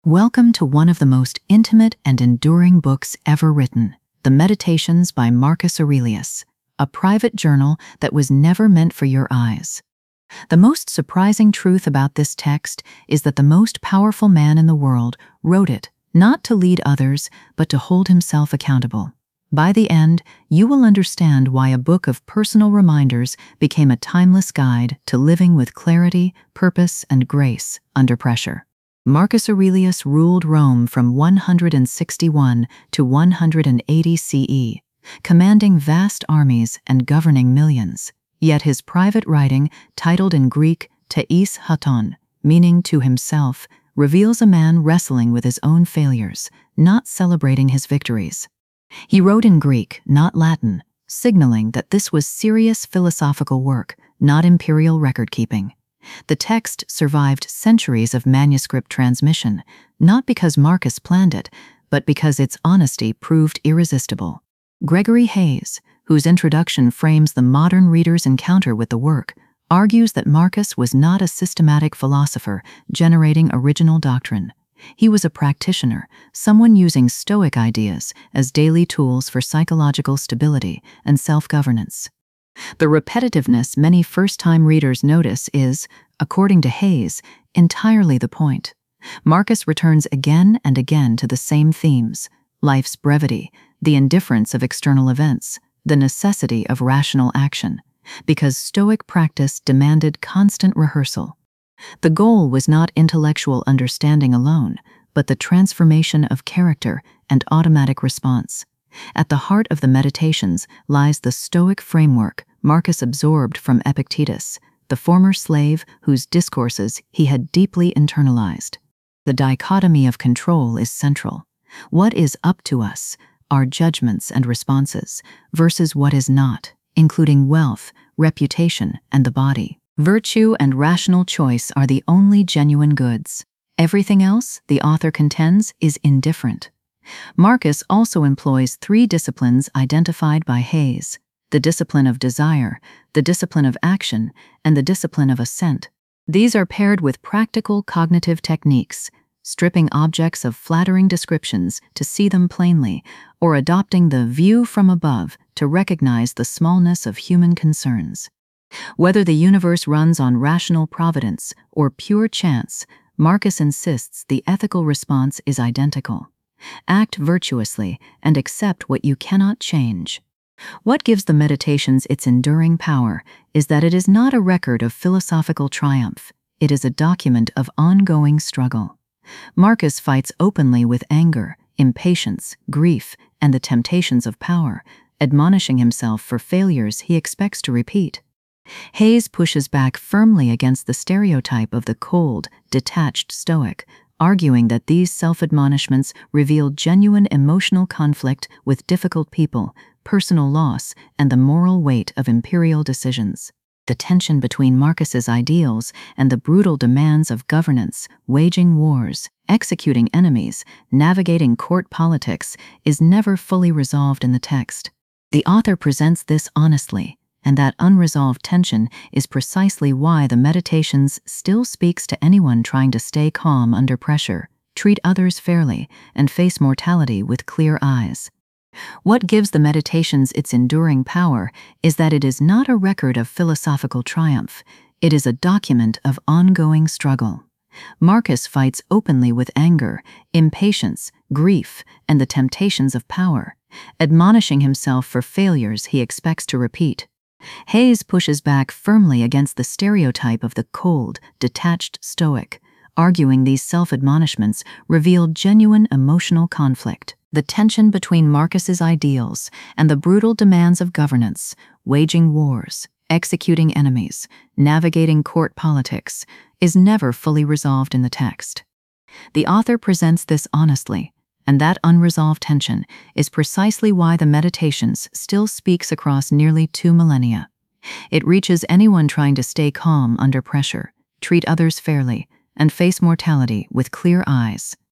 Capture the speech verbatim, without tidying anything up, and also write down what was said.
Welcome to one of the most intimate and enduring books ever written, The Meditations by Marcus Aurelius, a private journal that was never meant for your eyes. The most surprising truth about this text is that the most powerful man in the world wrote it, not to lead others, but to hold himself accountable. By the end, you will understand why a book of personal reminders became a timeless guide to living with clarity, purpose, and grace under pressure. Marcus Aurelius ruled Rome from one hundred sixty-one to one hundred eighty C E, commanding vast armies and governing millions. Yet his private writing, titled in Greek Tais Haton, meaning to himself, reveals a man wrestling with his own failures, not celebrating his victories. He wrote in Greek, not Latin, signaling that this was serious philosophical work, not imperial record-keeping. The text survived centuries of manuscript transmission, not because Marcus planned it, but because its honesty proved irresistible. Gregory Hayes, whose introduction frames the modern reader's encounter with the work, argues that Marcus was not a systematic philosopher generating original doctrine. He was a practitioner, someone using Stoic ideas as daily tools for psychological stability and self-governance. The repetitiveness many first-time readers notice is, according to Hayes, entirely the point. Marcus returns again and again to the same themes: life's brevity, the indifference of external events, the necessity of rational action, because Stoic practice demanded constant rehearsal. The goal was not intellectual understanding alone, but the transformation of character and automatic response. At the heart of the Meditations lies the Stoic framework Marcus absorbed from Epictetus, the former slave whose discourses he had deeply internalized. The dichotomy of control is central. What is up to us, our judgments and responses, versus what is not, including wealth, reputation, and the body. Virtue and rational choice are the only genuine goods. Everything else, the author contends, is indifferent. Marcus also employs three disciplines identified by Hayes: the discipline of desire, the discipline of action, and the discipline of assent. These are paired with practical cognitive techniques, stripping objects of flattering descriptions to see them plainly, or adopting the view from above to recognize the smallness of human concerns. Whether the universe runs on rational providence or pure chance, Marcus insists the ethical response is identical. Act virtuously and accept what you cannot change. What gives the Meditations its enduring power is that it is not a record of philosophical triumph. It is a document of ongoing struggle. Marcus fights openly with anger, impatience, grief, and the temptations of power, admonishing himself for failures he expects to repeat. Hayes pushes back firmly against the stereotype of the cold, detached Stoic, arguing that these self-admonishments reveal genuine emotional conflict with difficult people, personal loss, and the moral weight of imperial decisions. The tension between Marcus's ideals and the brutal demands of governance, waging wars, executing enemies, navigating court politics, is never fully resolved in the text. The author presents this honestly, and that unresolved tension is precisely why the Meditations still speaks to anyone trying to stay calm under pressure, treat others fairly, and face mortality with clear eyes. What gives the Meditations its enduring power is that it is not a record of philosophical triumph. It is a document of ongoing struggle. Marcus fights openly with anger, impatience, grief, and the temptations of power, admonishing himself for failures he expects to repeat. Hayes pushes back firmly against the stereotype of the cold, detached Stoic, arguing these self-admonishments reveal genuine emotional conflict. The tension between Marcus's ideals and the brutal demands of governance, waging wars, executing enemies, navigating court politics, is never fully resolved in the text. The author presents this honestly, and that unresolved tension is precisely why the Meditations still speaks across nearly two millennia. It reaches anyone trying to stay calm under pressure, treat others fairly, and face mortality with clear eyes.